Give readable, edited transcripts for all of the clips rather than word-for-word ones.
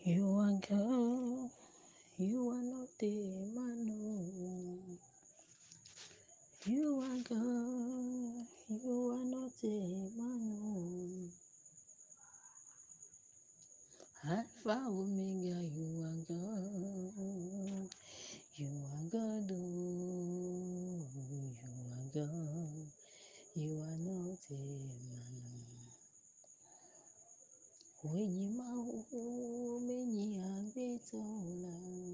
You are God, you are not Emmanuel. You are God, you are not Emmanuel. Alpha Omega, you are God. You are God, oh, you are God. You are not Emmanuel. When you mau many abitola.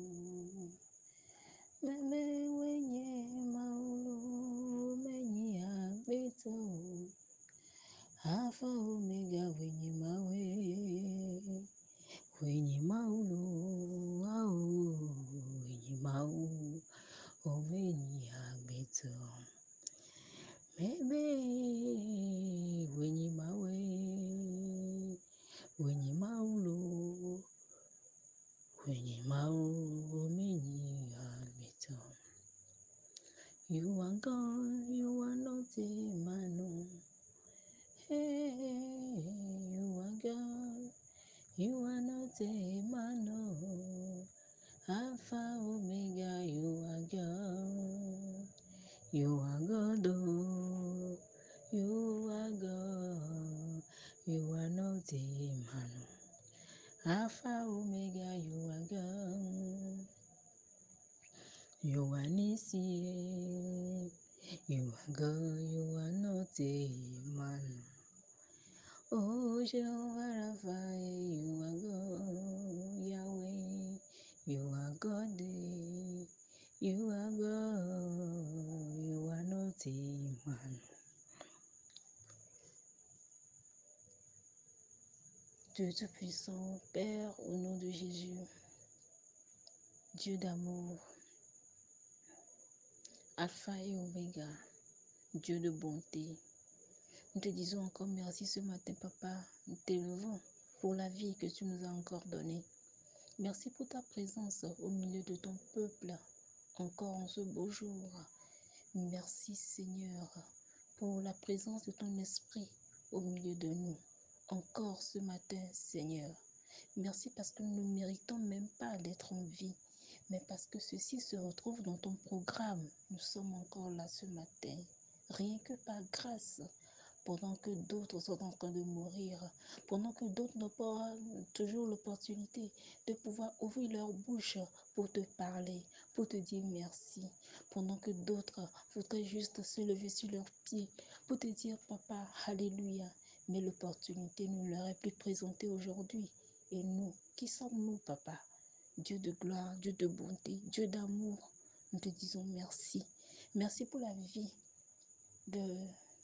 Meme wenye maulu many abito. Alpha Omega wenye mawe. Wenye maulu au wenye mau many abito. Meme wenye mawe. Wenye maulu, wenye mau many abito. You are God, you are not Emmanuel. Hey, you are God, you are not Emmanuel. Alpha Omega, you are God. You are God, oh, you are God. You are not Emmanuel. Alpha Omega, you are God. You are Nisi. You are God, you are not Emmanuel. Oh, Jehovah Rapha, you are God. Yahweh, you are God. You are God, you are not Emmanuel. Dieu Tout-Puissant, Père, au nom de Jésus, Dieu d'amour, Alpha et Oméga, Dieu de bonté. Nous te disons encore merci ce matin, Papa. Nous t'élevons pour la vie que tu nous as encore donnée. Merci pour ta présence au milieu de ton peuple, encore en ce beau jour. Merci, Seigneur, pour la présence de ton esprit au milieu de nous, encore ce matin, Seigneur. Merci parce que nous ne méritons même pas d'être en vie, mais parce que ceci se retrouve dans ton programme. Nous sommes encore là ce matin, rien que par grâce, pendant que d'autres sont en train de mourir, pendant que d'autres n'ont pas toujours l'opportunité de pouvoir ouvrir leur bouche pour te parler, pour te dire merci, pendant que d'autres voudraient juste se lever sur leurs pieds pour te dire Papa, Alléluia, mais l'opportunité ne leur est plus présentée aujourd'hui. Et nous, qui sommes-nous, Papa? Dieu de gloire, Dieu de bonté, Dieu d'amour, nous te disons merci. Merci pour la vie de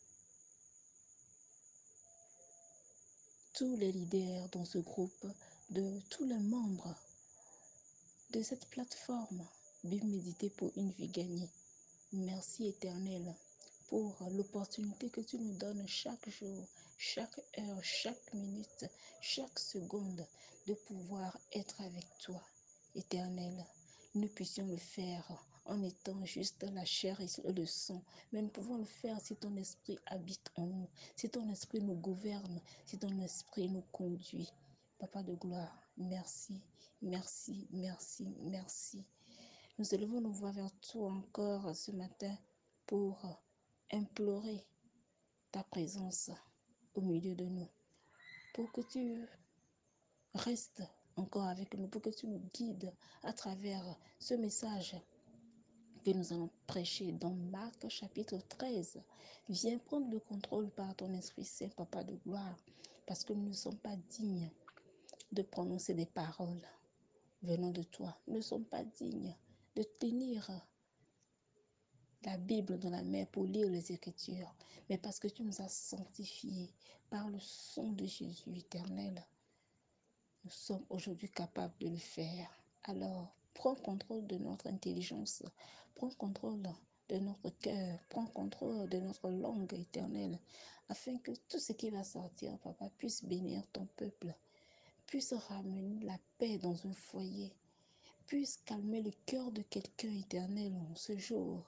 tous les leaders dans ce groupe, de tous les membres de cette plateforme, Bible méditer pour une vie gagnée. Merci Éternel pour l'opportunité que tu nous donnes chaque jour, chaque heure, chaque minute, chaque seconde de pouvoir être avec toi, Éternel. Nous puissions le faire en étant juste la chair et le sang, mais nous pouvons le faire si ton esprit habite en nous, si ton esprit nous gouverne, si ton esprit nous conduit. Papa de gloire, merci, merci, merci, merci. Nous élevons nos voix vers toi encore ce matin pour implorer ta présence au milieu de nous, pour que tu restes encore avec nous, pour que tu nous guides à travers ce message que nous allons prêcher dans Marc chapitre 13. Viens prendre le contrôle par ton Esprit Saint, Papa de gloire, parce que nous ne sommes pas dignes de prononcer des paroles venant de toi. Nous ne sommes pas dignes de tenir la Bible dans la main pour lire les Écritures, mais parce que tu nous as sanctifiés par le sang de Jésus éternel, nous sommes aujourd'hui capables de le faire. Alors, prends contrôle de notre intelligence, prends contrôle de notre cœur, prends contrôle de notre langue éternelle, afin que tout ce qui va sortir, Papa, puisse bénir ton peuple, puisse ramener la paix dans un foyer, puisse calmer le cœur de quelqu'un éternel en ce jour.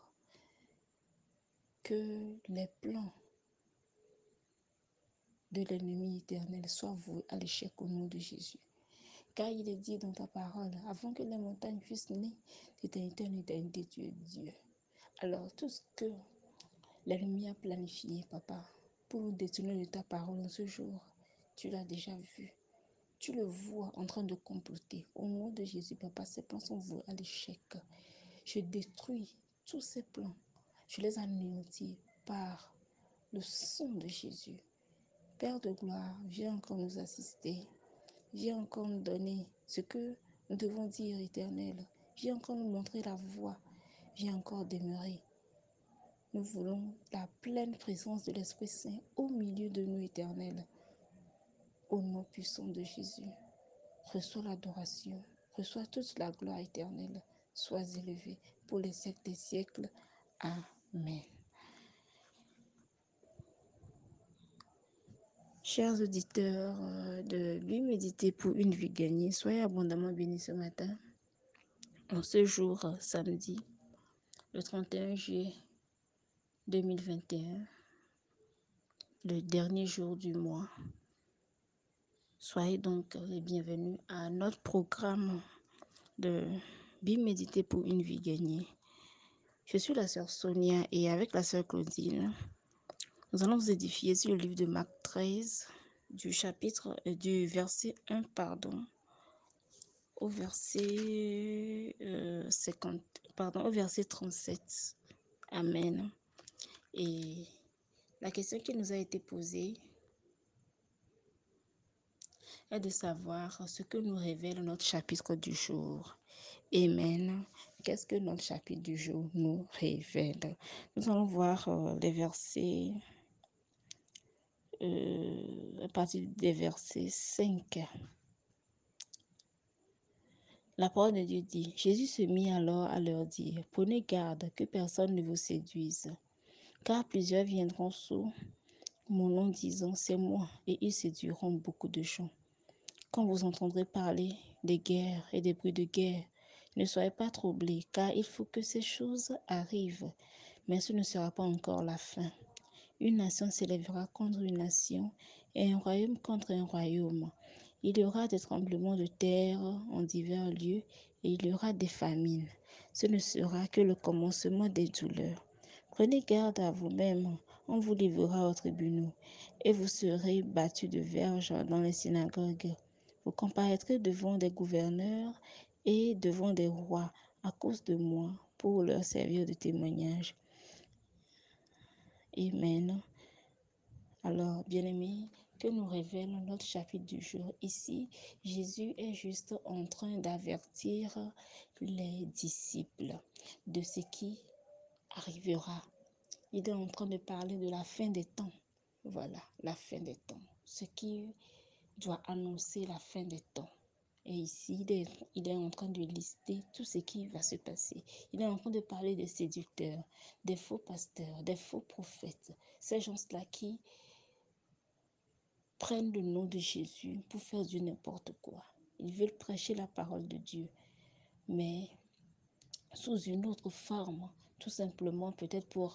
Que les plans de l'ennemi éternel soient voués à l'échec au nom de Jésus. Car il est dit dans ta parole, avant que les montagnes fussent nées, d'éternité en éternité, tu es Dieu. Alors, tout ce que l'ennemi a planifié, papa, pour nous détourner de ta parole en ce jour, tu l'as déjà vu. Tu le vois en train de comploter. Au nom de Jésus, papa, ces plans sont voués à l'échec. Je détruis tous ces plans. Je les anéantis par le sang de Jésus. Père de gloire, viens encore nous assister. Viens encore nous donner ce que nous devons dire, Éternel. Viens encore nous montrer la voie. Viens encore demeurer. Nous voulons la pleine présence de l'Esprit Saint au milieu de nous, Éternel. Au nom puissant de Jésus, reçois l'adoration, reçois toute la gloire éternelle. Sois élevé pour les siècles des siècles. Amen. Chers auditeurs de Lui méditer pour une vie gagnée, soyez abondamment bénis ce matin. En ce jour, samedi, le 31 juillet 2021, le dernier jour du mois. Soyez donc les bienvenus à notre programme de Biméditer pour une vie gagnée. Je suis la sœur Sonia et avec la sœur Claudine, nous allons vous édifier sur le livre de Marc 13, du verset 1, au verset 37. Amen. Et la question qui nous a été posée est de savoir ce que nous révèle notre chapitre du jour. Amen. Qu'est-ce que notre chapitre du jour nous révèle? Nous allons voir les versets, à partir des versets 5. La parole de Dieu dit, Jésus se mit alors à leur dire, prenez garde que personne ne vous séduise, car plusieurs viendront sous mon nom disant, c'est moi, et ils séduiront beaucoup de gens. Quand vous entendrez parler des guerres et des bruits de guerre, ne soyez pas troublés, car il faut que ces choses arrivent, mais ce ne sera pas encore la fin. Une nation s'élèvera contre une nation, et un royaume contre un royaume. Il y aura des tremblements de terre en divers lieux, et il y aura des famines. Ce ne sera que le commencement des douleurs. Prenez garde à vous-même, on vous livrera aux tribunaux, et vous serez battus de verges dans les synagogues. Vous comparaîtrez devant des gouverneurs et devant des rois à cause de moi, pour leur servir de témoignage. Amen. Alors, bien-aimés, que nous révèle notre chapitre du jour ici, Jésus est juste en train d'avertir les disciples de ce qui arrivera. Il est en train de parler de la fin des temps. Voilà, la fin des temps. Ce qui doit annoncer la fin des temps. Et ici, il est en train de lister tout ce qui va se passer. Il est en train de parler des séducteurs, des faux pasteurs, des faux prophètes. Ces gens-là qui prennent le nom de Jésus pour faire du n'importe quoi. Ils veulent prêcher la parole de Dieu, mais sous une autre forme, tout simplement peut-être pour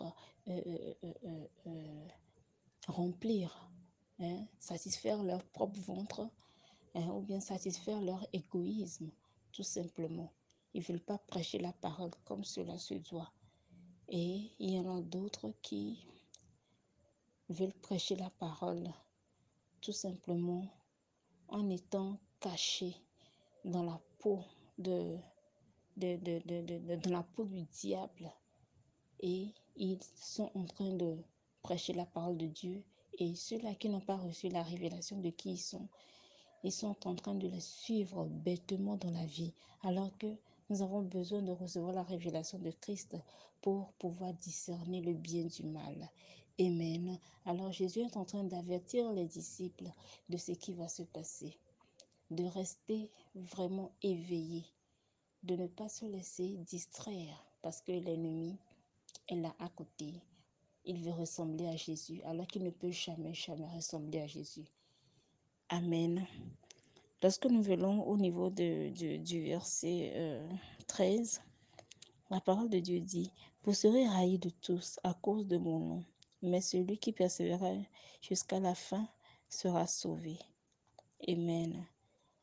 remplir, satisfaire leur propre ventre, ou bien satisfaire leur égoïsme, tout simplement. Ils ne veulent pas prêcher la parole comme cela se doit. Et il y en a d'autres qui veulent prêcher la parole tout simplement en étant cachés dans la peau dans la peau du diable. Et ils sont en train de prêcher la parole de Dieu. Et ceux-là qui n'ont pas reçu la révélation de qui ils sont en train de les suivre bêtement dans la vie, alors que nous avons besoin de recevoir la révélation de Christ pour pouvoir discerner le bien du mal. Amen. Alors Jésus est en train d'avertir les disciples de ce qui va se passer, de rester vraiment éveillés, de ne pas se laisser distraire, parce que l'ennemi est là à côté. Il veut ressembler à Jésus, alors qu'il ne peut jamais ressembler à Jésus. Amen. Lorsque nous venons au niveau du verset 13, la parole de Dieu dit, « Vous serez haïs de tous à cause de mon nom, mais celui qui persévérera jusqu'à la fin sera sauvé. » Amen.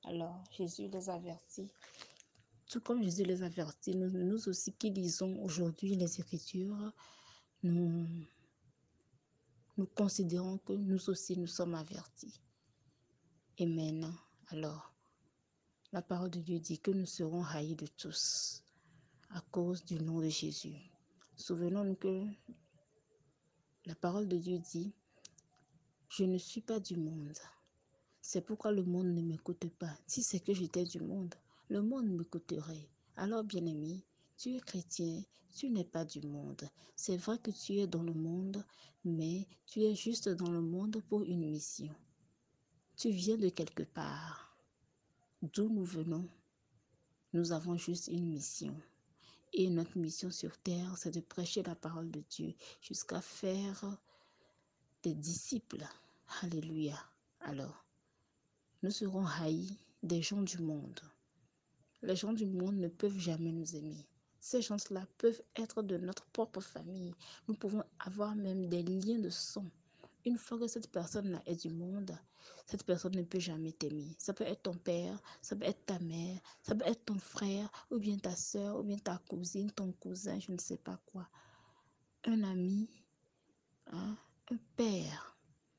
Alors, Jésus les avertit. Tout comme Jésus les avertit, nous aussi qui lisons aujourd'hui les Écritures, nous considérons que nous aussi nous sommes avertis. Et maintenant, alors, la parole de Dieu dit que nous serons haïs de tous à cause du nom de Jésus. Souvenons-nous que la parole de Dieu dit, je ne suis pas du monde. C'est pourquoi le monde ne m'écoute pas. Si c'est que j'étais du monde, le monde m'écouterait. Alors, bien-aimé, tu es chrétien, tu n'es pas du monde. C'est vrai que tu es dans le monde, mais tu es juste dans le monde pour une mission. Tu viens de quelque part. D'où nous venons, nous avons juste une mission. Et notre mission sur terre, c'est de prêcher la parole de Dieu jusqu'à faire des disciples. Alléluia. Alors, nous serons haïs des gens du monde. Les gens du monde ne peuvent jamais nous aimer. Ces gens-là peuvent être de notre propre famille. Nous pouvons avoir même des liens de sang. Une fois que cette personne-là est du monde, cette personne ne peut jamais t'aimer. Ça peut être ton père, ça peut être ta mère, ça peut être ton frère, ou bien ta soeur, ou bien ta cousine, ton cousin, je ne sais pas quoi. Un ami, hein, un père,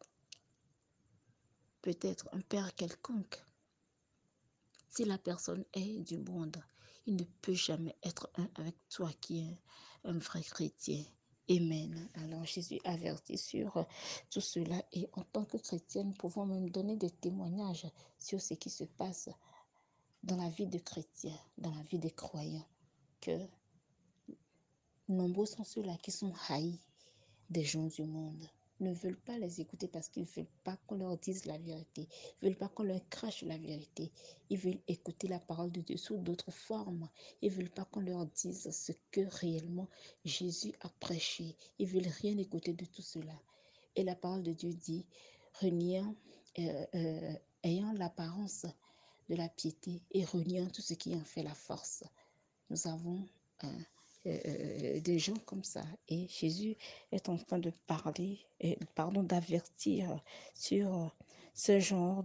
peut-être un père quelconque. Si la personne est du monde, il ne peut jamais être un avec toi qui est un vrai chrétien. Amen. Alors Jésus avertit sur tout cela et en tant que chrétienne, nous pouvons même donner des témoignages sur ce qui se passe dans la vie des chrétiens, dans la vie des croyants, que nombreux sont ceux-là qui sont haïs des gens du monde, ne veulent pas les écouter parce qu'ils ne veulent pas qu'on leur dise la vérité, ils ne veulent pas qu'on leur crache la vérité, ils veulent écouter la parole de Dieu sous d'autres formes, ils ne veulent pas qu'on leur dise ce que réellement Jésus a prêché, ils ne veulent rien écouter de tout cela. Et la parole de Dieu dit, reniant, ayant l'apparence de la piété et reniant tout ce qui en fait la force. Nous avons des gens comme ça. Et Jésus est en train de parler, d'avertir sur ce genre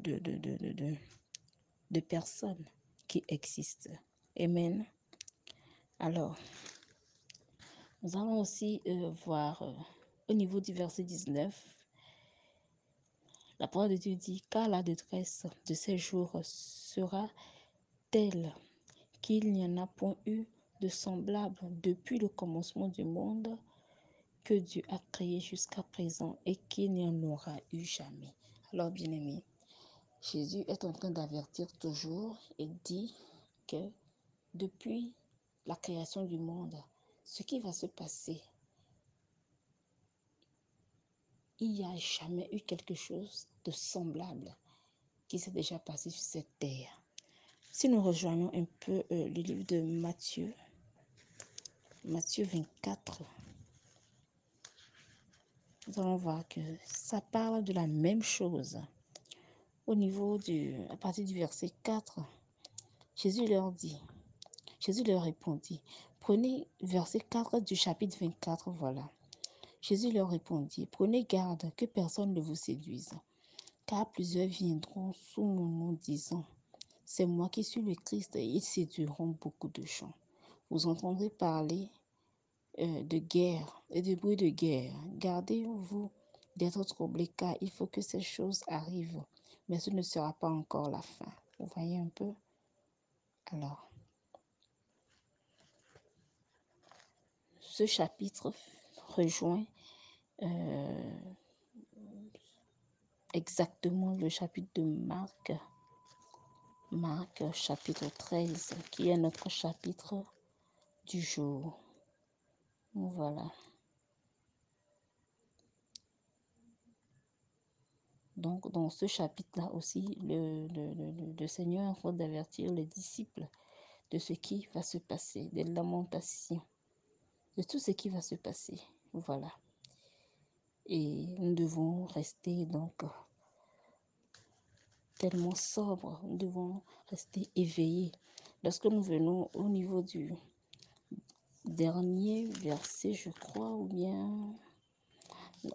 de personnes qui existent. Amen. Alors, nous allons aussi voir au niveau du verset 19, la parole de Dieu dit, car la détresse de ces jours sera telle qu'il n'y en a point eu de semblable depuis le commencement du monde que Dieu a créé jusqu'à présent et qu'il n'y en aura eu jamais. Alors, bien-aimés, Jésus est en train d'avertir toujours et dit que depuis la création du monde, ce qui va se passer, il n'y a jamais eu quelque chose de semblable qui s'est déjà passé sur cette terre. Si nous rejoignons un peu le livre de Matthieu 24, nous allons voir que ça parle de la même chose. Au niveau à partir du verset 4, Jésus leur répondit, prenez verset 4 du chapitre 24, voilà. Jésus leur répondit, prenez garde que personne ne vous séduise, car plusieurs viendront sous mon nom disant, c'est moi qui suis le Christ, et ils séduiront beaucoup de gens. Vous entendrez parler de guerre et de bruit de guerre. Gardez-vous d'être troublés, car il faut que ces choses arrivent, mais ce ne sera pas encore la fin. Vous voyez un peu? Alors, ce chapitre rejoint exactement le chapitre de Marc chapitre 13, qui est notre chapitre du jour. Voilà. Donc, dans ce chapitre-là aussi, le Seigneur est en train d'avertir les disciples de ce qui va se passer, des lamentations, de tout ce qui va se passer. Voilà. Et nous devons rester donc tellement sobres, nous devons rester éveillés. Lorsque nous venons au niveau du dernier verset, je crois, ou bien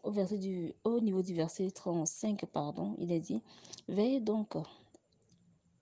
au niveau du verset 35, pardon, il est dit, veillez donc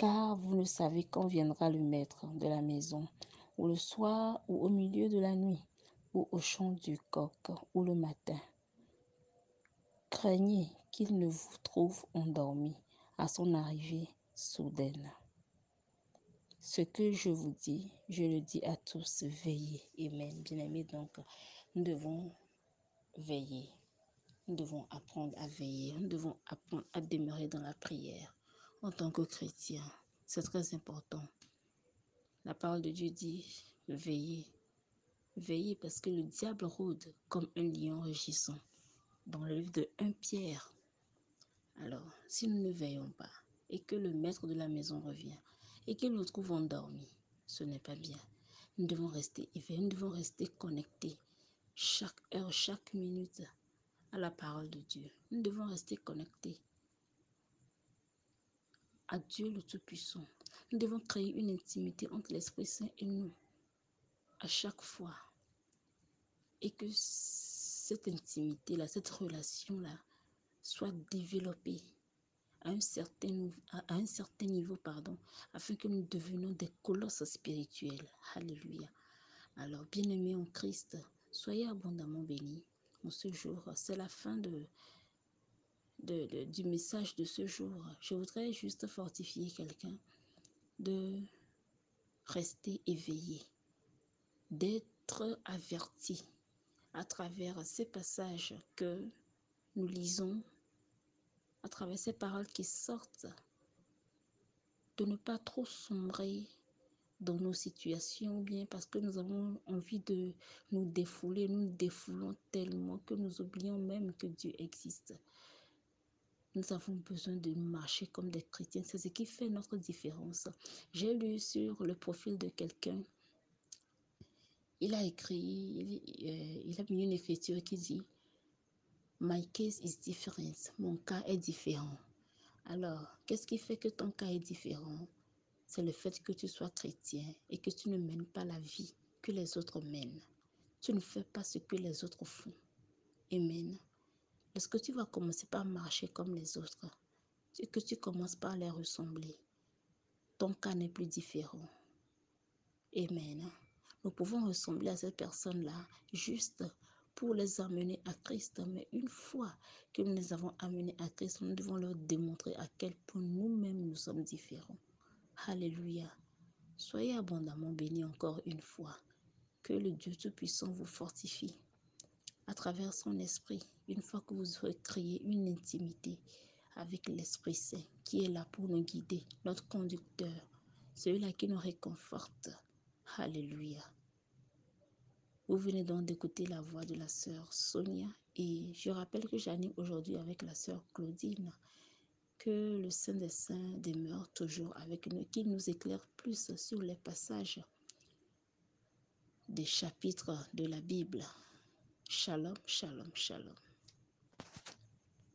car vous ne savez quand viendra le maître de la maison, ou le soir, ou au milieu de la nuit, ou au chant du coq, ou le matin. Craignez qu'il ne vous trouve endormi à son arrivée soudaine. Ce que je vous dis, je le dis à tous, veillez. Amen. Bien-aimés, donc, nous devons veiller. Nous devons apprendre à veiller. Nous devons apprendre à demeurer dans la prière en tant que chrétiens. C'est très important. La parole de Dieu dit, veillez. Veillez parce que le diable rôde comme un lion rugissant. Dans le livre de 1 Pierre. Alors, si nous ne veillons pas et que le maître de la maison revient et qu'il nous trouve endormis, ce n'est pas bien. Nous devons rester éveillés, nous devons rester connectés chaque heure, chaque minute à la parole de Dieu. Nous devons rester connectés à Dieu le Tout-Puissant. Nous devons créer une intimité entre l'Esprit Saint et nous à chaque fois. Et que cette intimité-là, cette relation-là soit développée à un certain niveau, afin que nous devenions des colosses spirituels. Alléluia. Alors, bien-aimés en Christ, soyez abondamment bénis en ce jour. C'est la fin du message de ce jour. Je voudrais juste fortifier quelqu'un de rester éveillé, d'être averti à travers ces passages que nous lisons, à travers ces paroles qui sortent, de ne pas trop sombrer dans nos situations, bien parce que nous avons envie de nous défouler, nous défoulons tellement que nous oublions même que Dieu existe. Nous avons besoin de marcher comme des chrétiens, c'est ce qui fait notre différence. J'ai lu sur le profil de quelqu'un, il a écrit, il a mis une écriture qui dit « My case is different », mon cas est différent. Alors, qu'est-ce qui fait que ton cas est différent? C'est le fait que tu sois chrétien et que tu ne mènes pas la vie que les autres mènent. Tu ne fais pas ce que les autres font. Amen. Lorsque tu vas commencer par marcher comme les autres, que tu commences par les ressembler, ton cas n'est plus différent. Amen. Nous pouvons ressembler à ces personnes-là juste pour les amener à Christ. Mais une fois que nous les avons amenés à Christ, nous devons leur démontrer à quel point nous-mêmes nous sommes différents. Alléluia. Soyez abondamment bénis encore une fois. Que le Dieu Tout-Puissant vous fortifie à travers son esprit. Une fois que vous aurez créé une intimité avec l'Esprit Saint qui est là pour nous guider, notre conducteur, celui-là qui nous réconforte. Alléluia. Vous venez donc d'écouter la voix de la sœur Sonia et je rappelle que j'anime aujourd'hui avec la sœur Claudine. Que le Saint des Saints demeure toujours avec nous, qu'il nous éclaire plus sur les passages des chapitres de la Bible. Shalom, shalom, shalom.